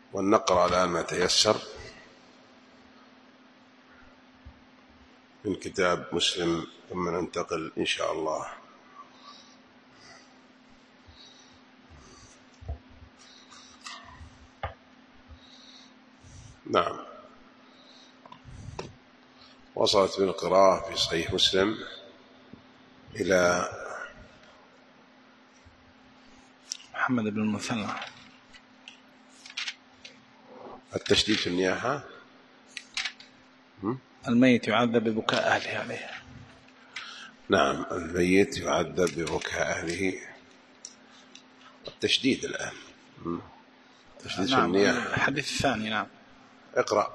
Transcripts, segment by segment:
ولنقرأ الآن ما تيسر من كتاب مسلم ثم ننتقل إن شاء الله. نعم، وصلت بالقراءة في صحيح مسلم إلى محمد بن المثنى. التشديد في النياحة، الميت يعذب ببكاء أهله عليه. نعم، الميت يعذب ببكاء أهله. التشديد الآن تشديد نعم. في النياحة. الحديث الثاني. نعم، اقرأ.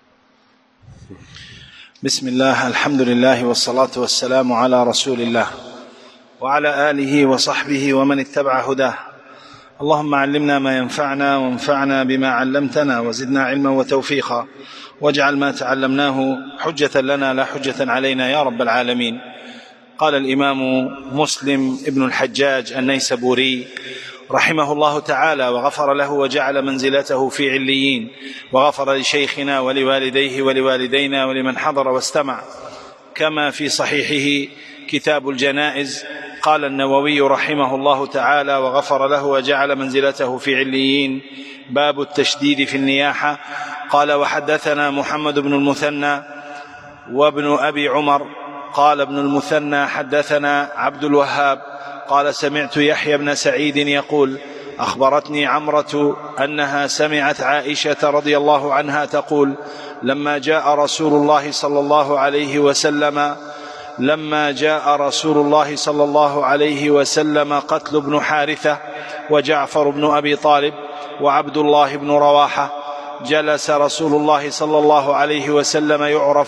بسم الله، الحمد لله والصلاة والسلام على رسول الله وعلى آله وصحبه ومن اتبع هداه. اللهم علمنا ما ينفعنا وانفعنا بما علمتنا وزدنا علما وتوفيقا، واجعل ما تعلمناه حجة لنا لا حجة علينا يا رب العالمين. قال الإمام مسلم ابن الحجاج النيسابوري رحمه الله تعالى وغفر له وجعل منزلته في عليين، وغفر لشيخنا ولوالديه ولوالدينا ولمن حضر واستمع، كما في صحيحه كتاب الجنائز قال النووي رحمه الله تعالى وغفر له وجعل منزلته في عليين: باب التشديد في النياحة. قال: وحدثنا محمد بن المثنى وابن أبي عمر. قال ابن المثنى: حدثنا عبد الوهاب قال: سمعت يحيى بن سعيد يقول: أخبرتني عمرة أنها سمعت عائشة رضي الله عنها تقول: لما جاء رسول الله صلى الله عليه وسلم قتل ابن حارثة وجعفر بن أبي طالب وعبد الله بن رواحة، جلس رسول الله صلى الله عليه وسلم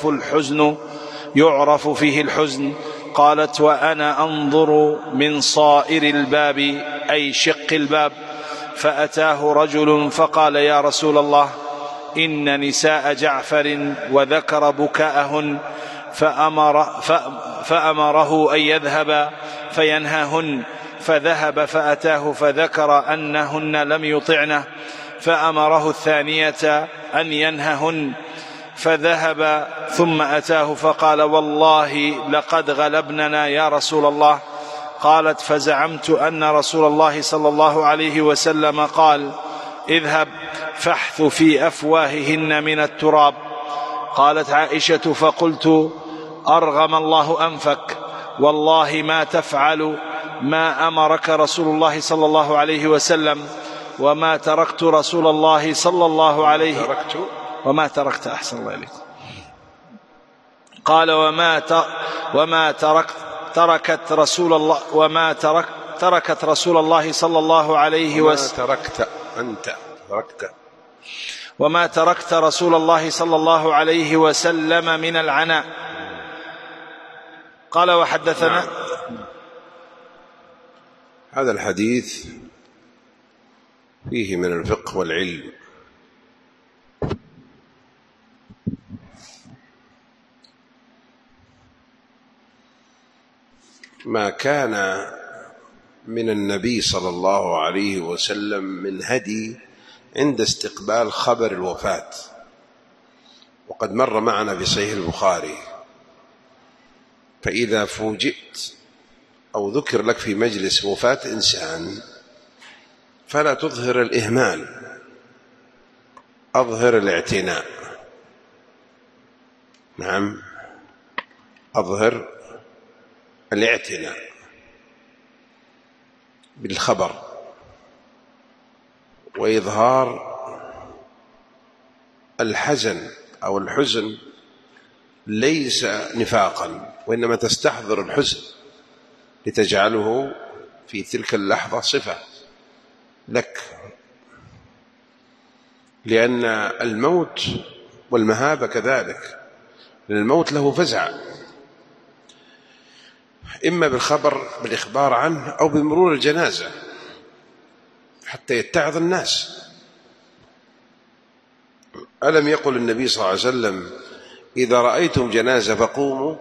يعرف فيه الحزن. قالت: وأنا أنظر من صائر الباب، أي شق الباب، فأتاه رجل فقال: يا رسول الله، إن نساء جعفر وذكر بكاءهن، فأمره أن يذهب فينهاهن، فذهب فأتاه فذكر أنهن لم يطعنه، فأمره الثانية أن ينههن، فذهب ثم أتاه فقال: والله لقد غلبننا يا رسول الله. قالت: فزعمت أن رسول الله صلى الله عليه وسلم قال: اذهب فاحث في أفواههن من التراب. قالت عائشة: فقلت: أرغم الله أنفك، والله ما تفعل ما أمرك رسول الله صلى الله عليه وسلم، وما تركت رسول الله صلى الله عليه وما تركت أحسن الله إليك. قال: تركت رسول الله صلى الله عليه وسلم وما تركت رسول الله صلى الله عليه وسلم من العناء. قال: وحدثنا. هذا الحديث فيه من الفقه والعلم ما كان من النبي صلى الله عليه وسلم من هدي عند استقبال خبر الوفاة. وقد مر معنا في صحيح البخاري: فإذا فوجئت أو ذكر لك في مجلس وفاة إنسان فلا تظهر الإهمال، أظهر الاعتناء. نعم، أظهر الاعتناء بالخبر، وإظهار الحزن أو الحزن ليس نفاقا، وإنما تستحضر الحزن لتجعله في تلك اللحظة صفة لك، لأن الموت والمهابة كذلك، لأن الموت له فزع، إما بالإخبار عنه أو بمرور الجنازة حتى يتعظ الناس. ألم يقل النبي صلى الله عليه وسلم: إذا رأيتم جنازة فقوموا؟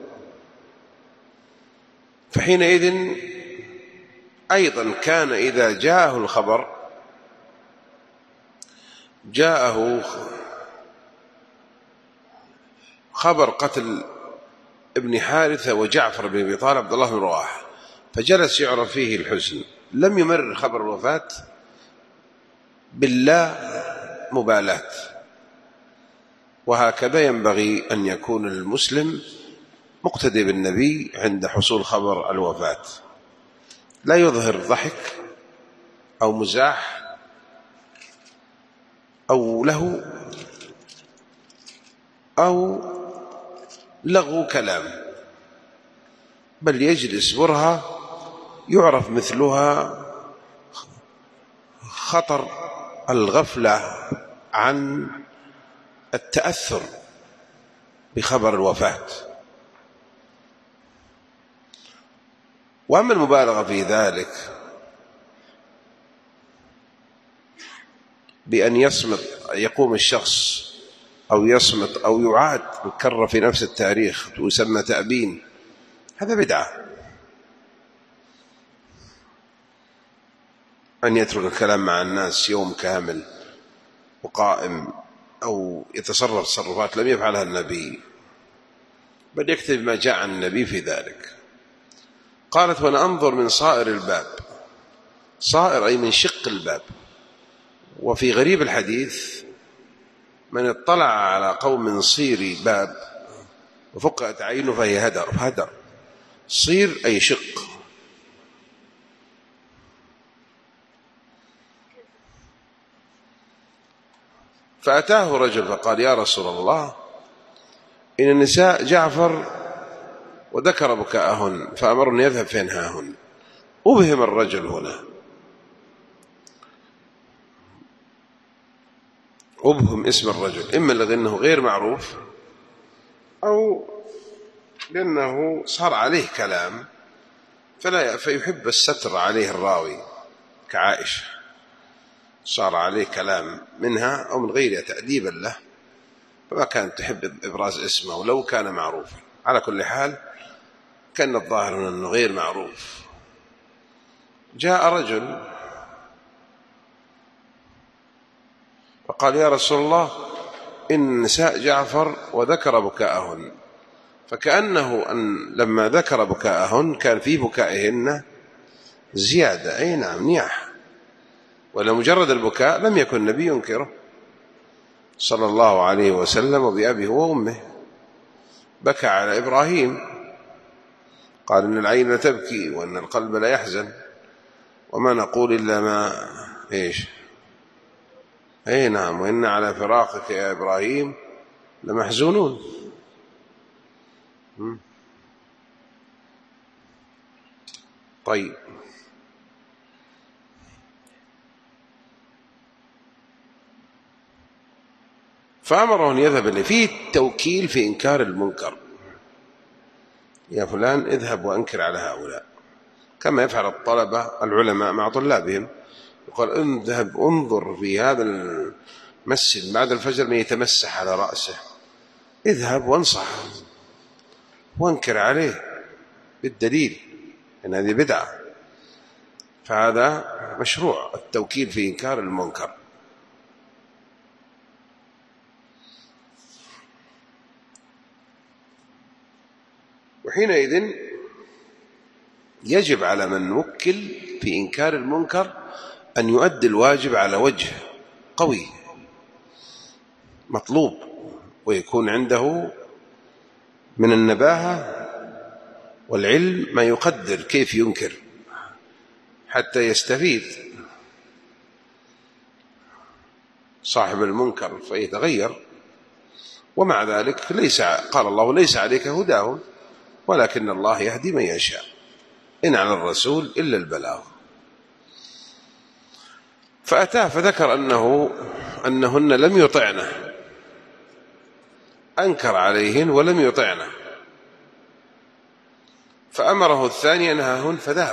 فحينئذ أيضا كان إذا جاءه الخبر جاءه خبر قتل ابن حارثة وجعفر بن أبي طالب عبد الله بن رواحة، فجلس يعرف فيه الحزن، لم يمرر خبر الوفاة بالله مبالاة. وهكذا ينبغي أن يكون المسلم مقتدي بالنبي عند حصول خبر الوفاة، لا يظهر ضحك أو مزاح أو له أو لغو كلام، بل يجلس برهة يعرف مثلها خطر الغفلة عن التأثر بخبر الوفاة. وأما المبالغة في ذلك بأن يصمت، يقوم الشخص أو يصمت أو يعاد يكرر في نفس التاريخ ويسمى تأبين، هذا بدعة. أن يترك الكلام مع الناس يوم كامل وقائم أو يتصرف تصرفات لم يفعلها النبي، بل يكتب ما جاء عن النبي في ذلك. قالت: وأنا أنظر من صائر الباب، صائر أي من شق الباب. وفي غريب الحديث: من اطلع على قوم صير باب وفقأت عينه فهي هدر. صير أي شق. فأتاه رجل فقال: يا رسول الله، إن النساء جعفر وذكر بكاءهن فأمرني يذهب فينهاهن. أبهم الرجل هنا، أبهم اسم الرجل، إما لأنه غير معروف أو لأنه صار عليه كلام فيحب الستر عليه الراوي كعائشة، صار عليه كلام منها أو من غيرها تأديبا له، فما كانت تحب إبراز اسمه ولو كان معروفا. على كل حال كان الظاهر أنه غير معروف. جاء رجل فقال: يا رسول الله، إن نساء جعفر وذكر بكاءهن. فكأنه أن لما ذكر بكاءهن كان في بكائهن زيادة، أي نعم، نياح، ولا مجرد البكاء لم يكن النبي ينكره صلى الله عليه وسلم وبأبيه وأمه. بكى على إبراهيم، قال: إن العين لتبكي وإن القلب لا يحزن وما نقول إلا ما إيش، أي نعم، وإن على فراقك يا إبراهيم لمحزونون. طيب، فأمره أن يذهب إليه، فيه التوكيل في إنكار المنكر. يا فلان اذهب وأنكر على هؤلاء، كما يفعل الطلبة العلماء مع طلابهم، يقول: اذهب انظر في هذا المسجد بعد الفجر من يتمسح على رأسه، اذهب وانصحه وانكر عليه بالدليل أن هذه بدعة. فهذا مشروع التوكيل في إنكار المنكر. وحينئذ يجب على من وكل في إنكار المنكر أن يؤدي الواجب على وجه قوي مطلوب، ويكون عنده من النباهة والعلم ما يقدر كيف ينكر حتى يستفيد صاحب المنكر فيتغير. ومع ذلك قال الله: ليس عليك هداهم ولكن الله يهدي من يشاء، إن على الرسول إلا البلاغ. فأتاه فذكر أنهن لم يطعنه، أنكر عليهن ولم يطعنه، فأمره الثاني أنهاهن فذهب.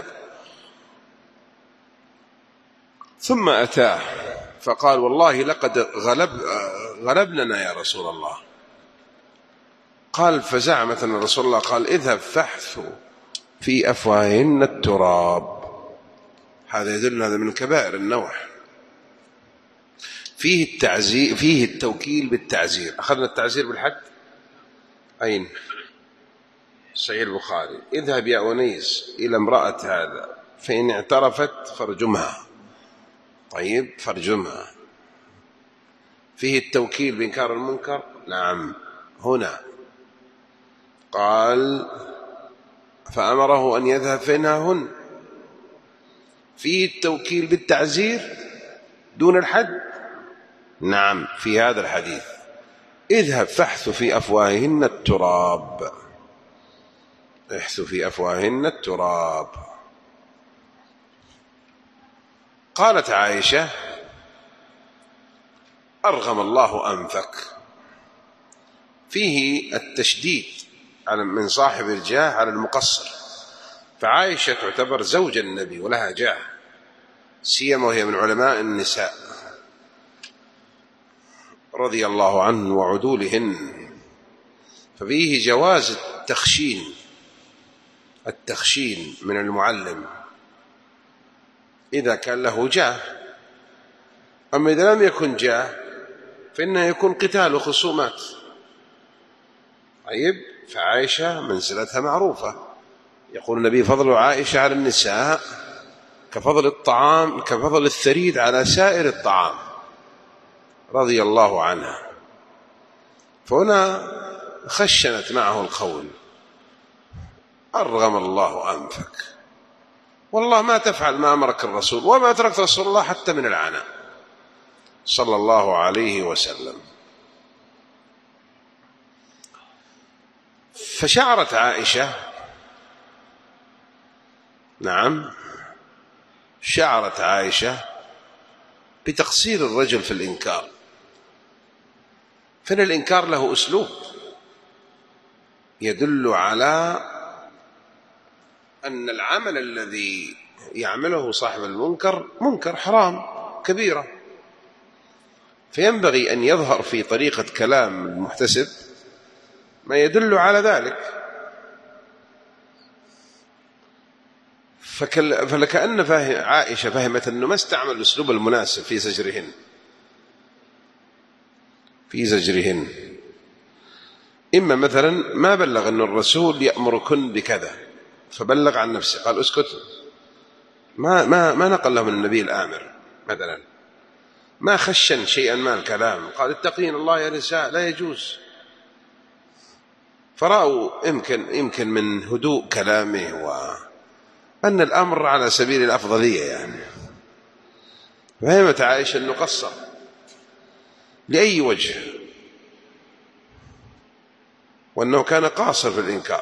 ثم أتاه فقال: والله لقد غلبننا يا رسول الله. قال: فزعمت أن رسول الله قال: اذهب فاحثوا في أفواههن التراب. هذا يدل هذا من كبائر النوح. فيه التعزير، فيه التوكيل بالتعزير. أخذنا التعزير بالحد أين؟ صحيح البخاري: اذهب يا أنيس إلى امرأة هذا فإن اعترفت فارجمها. طيب، فارجمها. فيه التوكيل بإنكار المنكر؟ نعم. هنا قال فأمره أن يذهب فإنهن. فيه التوكيل بالتعزير دون الحد؟ نعم، في هذا الحديث: اذهب فاحث في أفواههن التراب. احث في أفواههن التراب. قالت عائشة: أرغم الله أنفك. فيه التشديد من صاحب الجاه على المقصر، فعائشة تعتبر زوج النبي ولها جاه، سيما وهي من علماء النساء رضي الله عنه وعدولهن، ففيه جواز التخشين من المعلم إذا كان له جاه. أما إذا لم يكن جاه فإنه يكون قتال وخصومات. طيب، فعائشة منزلتها معروفة. يقول النبي: فضل عائشة على النساء كفضل الطعام، كفضل الثريد على سائر الطعام، رضي الله عنها. فهنا خشنت معه القول: أرغم الله أنفك، والله ما تفعل ما أمرك الرسول، وما تركت رسول الله حتى من العناء صلى الله عليه وسلم. فشعرت عائشة، نعم، شعرت عائشة بتقصير الرجل في الإنكار، فإن الإنكار له أسلوب يدل على أن العمل الذي يعمله صاحب المنكر منكر حرام كبيرة، فينبغي أن يظهر في طريقة كلام المحتسب ما يدل على ذلك. فلكأن عائشة فهمت أنه ما استعمل الأسلوب المناسب في زجرهن. إما مثلا ما بلغ أن الرسول يأمركن بكذا فبلغ عن نفسه، قال اسكت، ما نقل له من النبي الآمر مثلا، ما خشن شيئا ما الكلام، قال اتقين الله يا نساء، لا يجوز. فرأوا يمكن من هدوء كلامه وأن الأمر على سبيل الأفضلية يعني. فهمت عائشة أنه قصر لأي وجه، وأنه كان قاصر في الإنكار،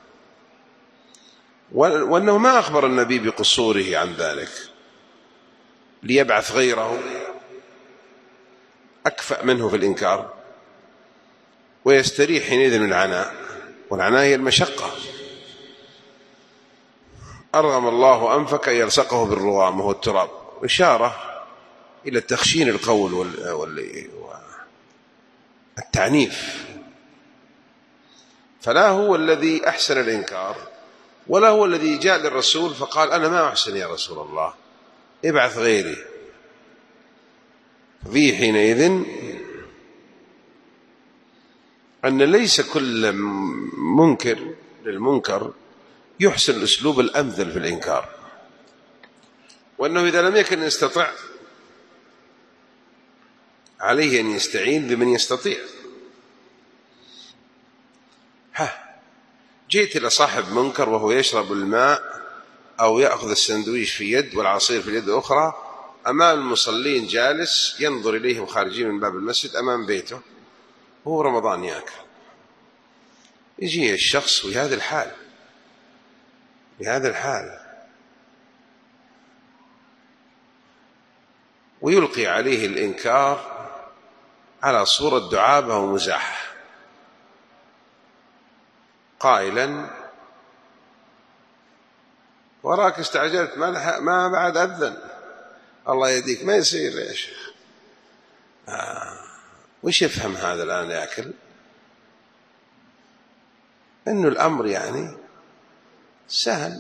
وأنه ما أخبر النبي بقصوره عن ذلك ليبعث غيره أكفأ منه في الإنكار ويستريح حينئذ من العناء، والعناء هي المشقة. أرغم الله أنفك يلصقه بالرغام وهو التراب، إشارة إلى تخشين القول والتعنيف. فلا هو الذي أحسن الإنكار ولا هو الذي جاء للرسول فقال أنا ما أحسن يا رسول الله، ابعث غيري. في حينئذ أن ليس كل منكر للمنكر يحسن الأسلوب الأمثل في الإنكار، وأنه إذا لم يكن يستطع عليه أن يستعين بمن يستطيع. جئت إلى صاحب منكر وهو يشرب الماء أو يأخذ السندويش في يد والعصير في اليد الأخرى أمام المصلين جالس ينظر إليهم خارجين من باب المسجد أمام بيته وهو رمضان يأكل. يجي الشخص بهذا الحال ويلقي عليه الإنكار على صورة دعابة ومزاح، قائلا وراك استعجلت ما بعد أذن، الله يهديك، ما يصير يا شيخ. وش يفهم هذا الآن يأكل؟ إنه الأمر يعني سهل،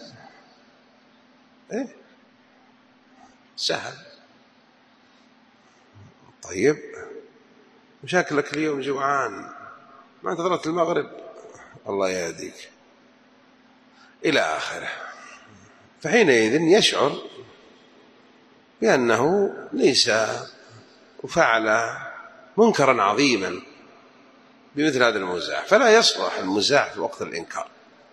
سهل. طيب مشاكلك اليوم جوعان، ما انتظرت المغرب، الله يهديك، إلى آخره. فحينئذ يشعر بأنه ليس وفعل منكرا عظيما بمثل هذا المزاح، فلا يصلح المزاح في وقت الإنكار.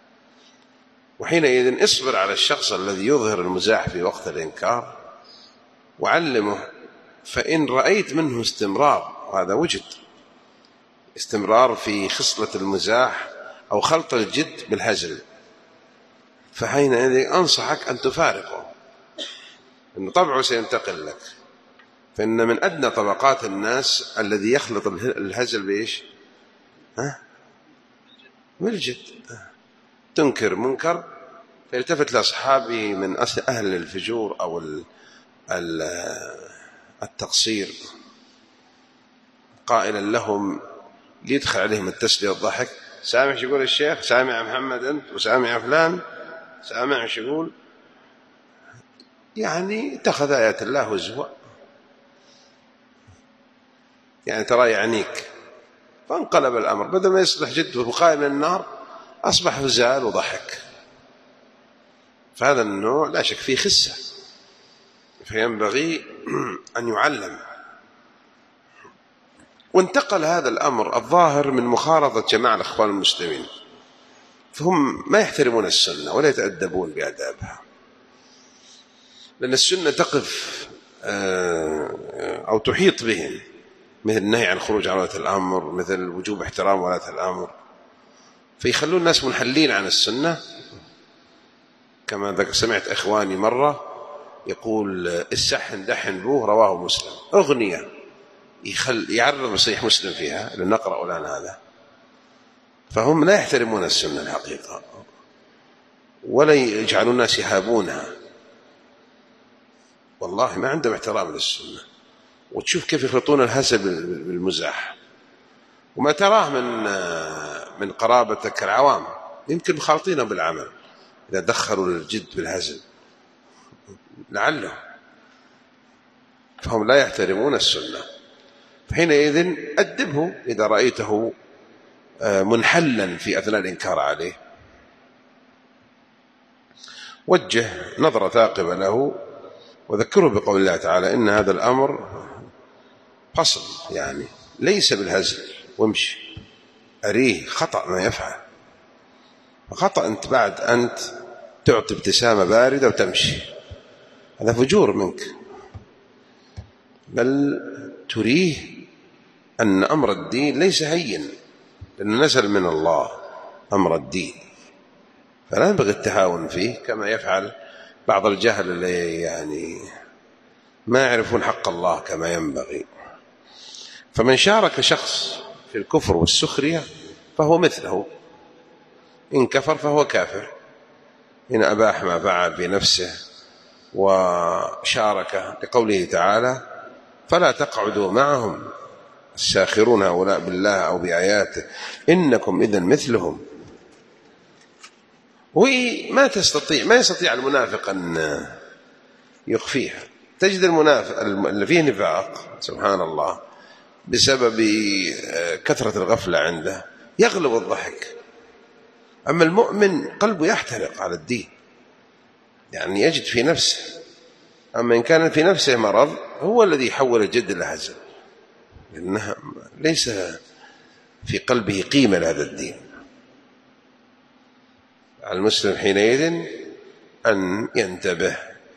وحينئذ اصبر على الشخص الذي يظهر المزاح في وقت الإنكار وعلمه، فإن رأيت منه استمرار، وهذا وجد استمرار في خصلة المزاح أو خلط الجد بالهزل، فحينئذ أنصحك أن تفارقه، إنه طبعه سينتقل لك. فإن من أدنى طبقات الناس الذي يخلط الهزل بإيش؟ بالجد. تنكر منكر فيلتفت لأصحابه من أهل الفجور أو التقصير قائلا لهم ليدخل عليهم التسلية والضحك: سامع شو يقول الشيخ؟ سامع يا محمد أنت؟ وسامع فلان؟ سامع شو يقول؟ يعني اتخذ آيات الله هزوا، يعني ترى يعنيك. فانقلب الأمر، بدل ما يصبح جد وقائم من النار أصبح هزال وضحك. فهذا النوع لا شك فيه خسة، فينبغي أن يعلم. وانتقل هذا الأمر الظاهر من مخالطة جماعة الإخوان المسلمين، فهم ما يحترمون السنة ولا يتأدبون بآدابها، لأن السنة تقف أو تحيط بهم، مثل النهي عن الخروج عن ولاة الأمر، مثل وجوب احترام ولاة الأمر، فيخلون الناس منحلين عن السنة. كما سمعت إخواني مرة يقول: السحن دحن بوه، رواه مسلم، أغنية يعرض صحيح مسلم فيها لنقرأ الآن هذا. فهم لا يحترمون السنة الحقيقة، ولا يجعلون الناس يهابونها، والله ما عندهم احترام للسنة. وتشوف كيف يخلطون الهزل بالمزاح، وما تراه من قرابتك العوام يمكن مخالطينهم بالعمل إذا دخلوا الجد بالهزل لعله، فهم لا يحترمون السنة. فحينئذ أدبه إذا رأيته منحلا في أثناء الإنكار عليه، وجه نظرة ثاقبة له، وذكره بقول الله تعالى: إن هذا الأمر فصل، يعني ليس بالهزل، وامشي أريه خطأ ما يفعل، فخطأ أنت بعد أنت تعطي ابتسامة باردة وتمشي، هذا فجور منك، بل تريه أن أمر الدين ليس هين، لأنه نزل من الله أمر الدين، فلا ينبغي التهاون فيه كما يفعل بعض الجهل اللي يعني ما يعرفون حق الله كما ينبغي. فمن شارك شخص في الكفر والسخرية فهو مثله، إن كفر فهو كافر، إن أباح ما فعل بنفسه وشارك، لقوله تعالى: فلا تقعدوا معهم الساخرون هؤلاء بالله أو بآياته إنكم إذن مثلهم. وما يستطيع المنافق أن يخفيها. تجد المنافق اللي فيه نفاق سبحان الله بسبب كثرة الغفلة عنده يغلب الضحك، أما المؤمن قلبه يحترق على الدين، يعني يجد في نفسه، أما إن كان في نفسه مرض هو الذي يحول الجد إلى هزل، لأنه ليس في قلبه قيمة لهذا الدين. على المسلم حينئذ أن ينتبه،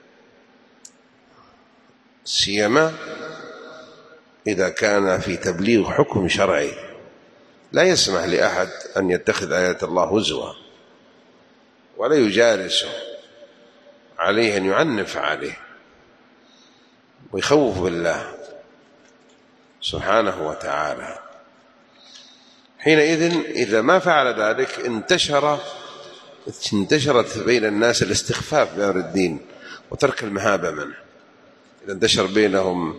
سيما إذا كان في تبليغ حكم شرعي، لا يسمح لأحد أن يتخذ آيات الله هزوا ولا يجالسه، عليه أن يعنف عليه ويخوف بالله سبحانه وتعالى. حينئذ إذا ما فعل ذلك انتشرت بين الناس الاستخفاف بأمر الدين وترك المهابة منه، إذا انتشر بينهم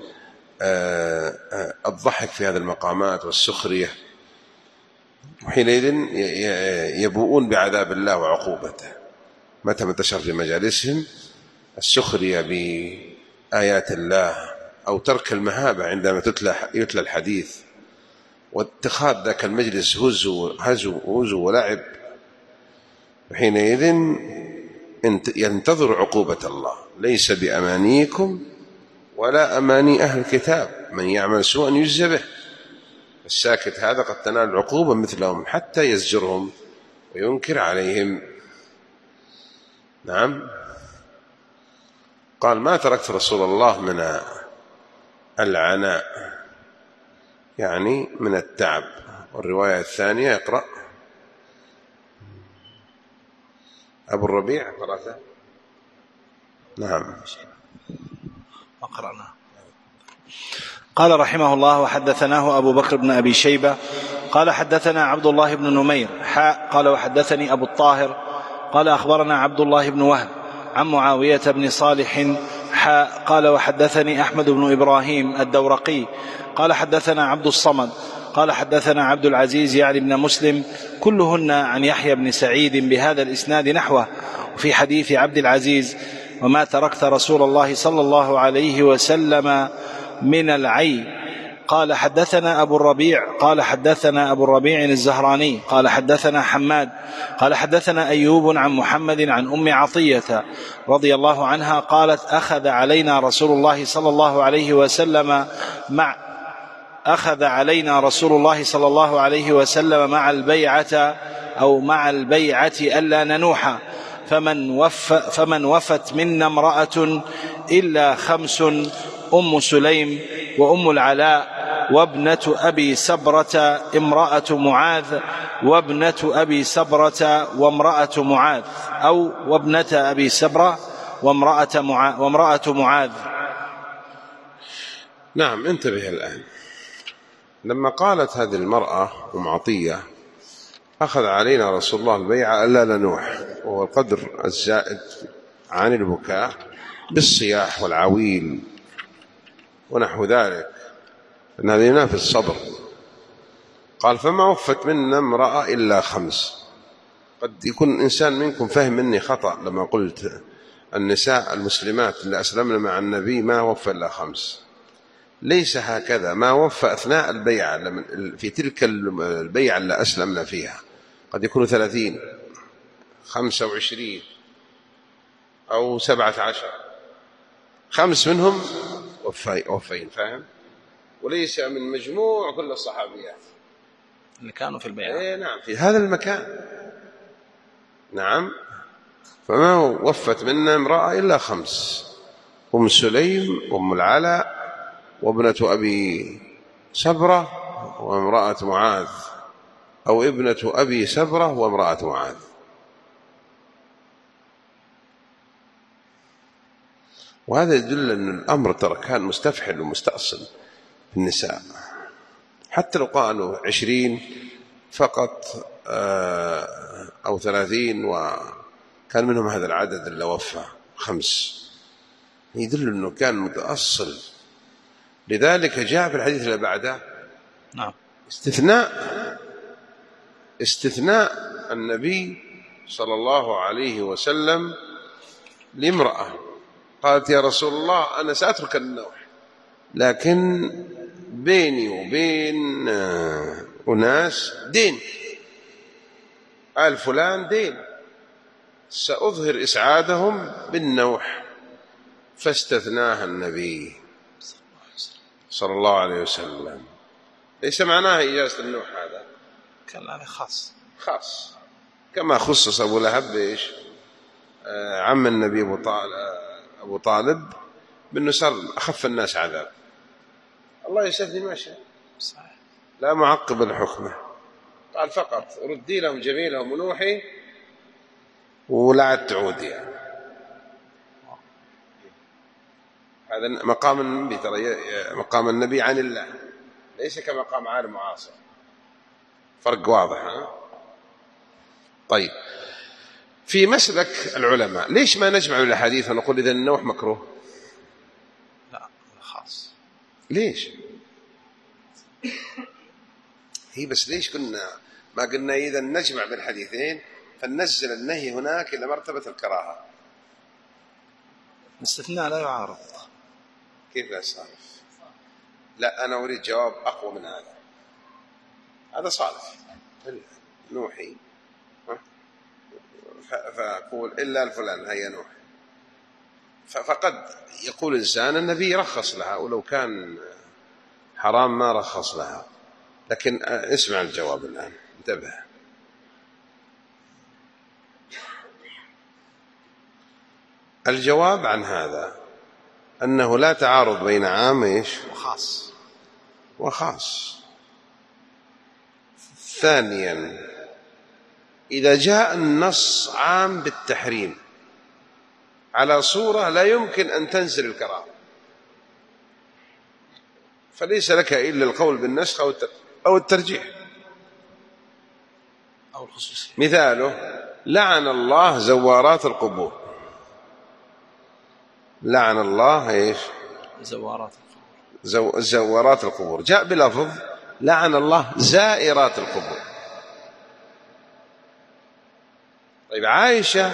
الضحك في هذه المقامات والسخرية، وحينئذ يبوؤون بعذاب الله وعقوبته. متى انتشر في مجالسهم السخرية بآيات الله أو ترك المهابة عندما يتلى الحديث، واتخاذ ذاك المجلس هزو ولعب، حينئذ ينتظر عقوبة الله. ليس بأمانيكم ولا أماني أهل الكتاب، من يعمل سوءا يجزى به. الساكت هذا قد تنال عقوبة مثلهم حتى يزجرهم وينكر عليهم. نعم. قال: ما تركت رسول الله من العناء، يعني من التعب. والرواية الثانية يقرأ أبو الربيع قرأته. نعم أقرأنا. قال رحمه الله: وحدثناه أبو بكر بن أبي شيبة قال حدثنا عبد الله بن نمير قال وحدثني أبو الطاهر قال أخبرنا عبد الله بن وهب عن معاوية بن صالح قال وحدثني أحمد بن إبراهيم الدورقي قال حدثنا عبد الصمد قال حدثنا عبد العزيز يعني بن مسلم كلهن عن يحيى بن سعيد بهذا الإسناد نحوه. وفي حديث عبد العزيز: وما تركت رسول الله صلى الله عليه وسلم من العي. قال حدثنا أبو الربيع قال حدثنا أبو الربيع الزهراني قال حدثنا حماد قال حدثنا أيوب عن محمد عن أم عطية رضي الله عنها قالت: أخذ علينا رسول الله صلى الله عليه وسلم مع البيعة أو مع البيعة ألا ننوح، فمن وفت منا امرأة إلا 5: أم سليم وأم العلاء وابنة أبي سبرة امرأة معاذ وابنة أبي سبرة وامرأة معاذ، أو وابنة أبي سبرة وامرأة معاذ. نعم. انتبه الآن، لما قالت هذه المرأة أم عطية: أخذ علينا رسول الله البيعة ألا ننوح، وهو القدر الزائد عن البكاء بالصياح والعويل ونحو ذلك، أن هذا ينافي الصبر. قال: فما وفت منا امرأة إلا 5. قد يكون إنسان منكم فهم مني خطأ لما قلت النساء المسلمات اللي أسلمنا مع النبي ما وفى إلا 5. ليس هكذا، ما وفى أثناء البيعة، في تلك البيعة اللي أسلمنا فيها قد يكون 30 25 أو 17، 5 منهم وفين، فاهم؟ وليس من مجموع كل الصحابيات اللي كانوا في البيعة. نعم، في هذا المكان. نعم. فما وفت منا امرأة إلا 5: أم سليم وأم العلاء وابنة أبي سبرة وامرأة معاذ، أو ابنة أبي سبرة وامرأة معاذ. وهذا يدل أن الأمر ترى كان مستفحل ومستأصل في النساء، حتى لو قالوا 20 فقط أو 30 وكان منهم هذا العدد اللي وفى 5، يدل أنه كان متأصل. لذلك جاء في الحديث اللي بعده نعم استثناء النبي صلى الله عليه وسلم لامرأة قالت: يا رسول الله أنا سأترك النوح، لكن بيني وبين أناس دين، آل فلان دين، سأظهر إسعادهم بالنوح. فاستثناها النبي صلى الله عليه وسلم. ليس معناها إجازة النوح، هذا كان خاص كما خصص أبو لهب إيش عم النبي أبو طالب بأنه صار أخف الناس عذاب. الله يستثني ما شاء، لا معقب لحكمه. قال فقط ردي لهم جميلهم ونوحي ولا تعودي. هذا مقام النبي، ترى مقام النبي عن الله، ليس كمقام عالم معاصر، فرق واضح. طيب، في مسلك العلماء ليش ما نجمع الأحاديث ونقول إذا النوح مكروه؟ لا خاص. ليش؟ هي بس ليش ما قلنا إذا نجمع بالحديثين فننزل النهي هناك إلى مرتبة الكراهة؟ الاستثناء لا يعارض. كيف لا يصارف؟ لا، أنا أريد جواب أقوى من هذا. هذا صالح نوحي، فأقول إلا الفلان هيا نوح. فقد يقول الإنسان النبي رخص لها، ولو كان حرام ما رخص لها. لكن اسمع الجواب الآن، انتبه. الجواب عن هذا أنه لا تعارض بين عام وخاص. ثانيا، إذا جاء النص عام بالتحريم على صورة لا يمكن أن تنزل الكراهة، فليس لك إلا القول بالنسخ أو الترجيح أو الخصوصية. مثاله: لعن الله زوارات القبور. لعن الله إيش؟ زوارات القبور. جاء بلفظ لعن الله زائرات القبور. طيب، عائشة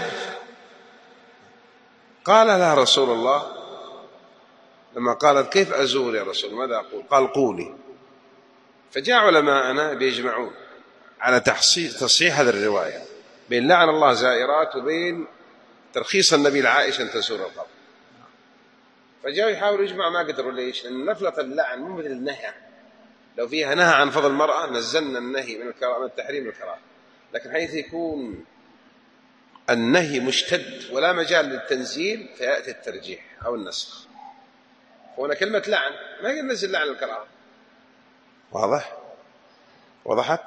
قال لها رسول الله لما قالت: كيف أزور يا رسول، ماذا أقول؟ قال: قولي. فجاء علماءنا بيجمعون على تصحيح هذه الرواية بين لعن الله زائرات وبين ترخيص النبي لعائشة أن تزور القبر. فجاءوا يحاولوا يجمعوا، ما قدروا. ليش؟ لأن لفظة اللعن مو مثل النهي. لو فيها نهى عن فضل المرأة نزلنا النهي من التحريم للكراهة، لكن حيث يكون النهي مشتد ولا مجال للتنزيل فيأتي الترجيح أو النسخ. هنا كلمة لعن ما ينزل لعن الكراهة. وضحت؟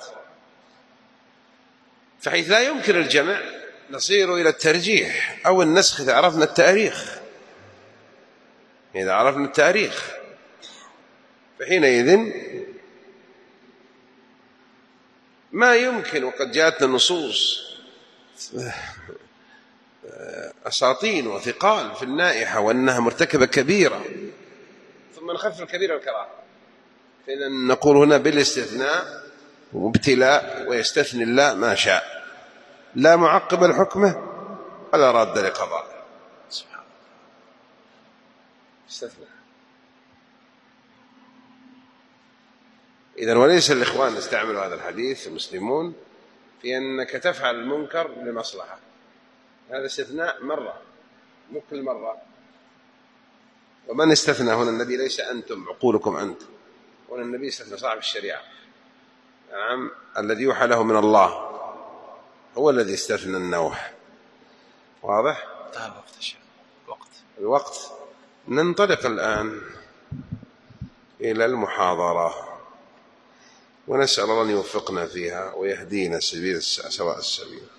فحيث لا يمكن الجمع نصير إلى الترجيح أو النسخ إذا عرفنا التاريخ. فحينئذ ما يمكن، وقد جاءتنا نصوص أساطين وثقال في النائحة وأنها مرتكبة كبيرة، ثم نخفف الكبيرة الكراهة. فإن نقول هنا بالاستثناء وابتلاء، ويستثني الله ما شاء، لا معقب لحكمه ولا راد لقضائه. سبحان الله، استثنى. إذن وليس الإخوان استعملوا هذا الحديث المسلمون في أنك تفعل المنكر لمصلحة. هذا استثناء مرة، مو كل مرة. ومن استثنى هنا النبي، ليس أنتم، عقولكم أنتم. هنا النبي استثنى صاحب الشريعة، نعم، الذي يوحى له من الله هو الذي استثنى النوح. واضح؟ الوقت. ننطلق الآن إلى المحاضرة، ونسأل الله أن يوفقنا فيها ويهدينا سواء السبيل.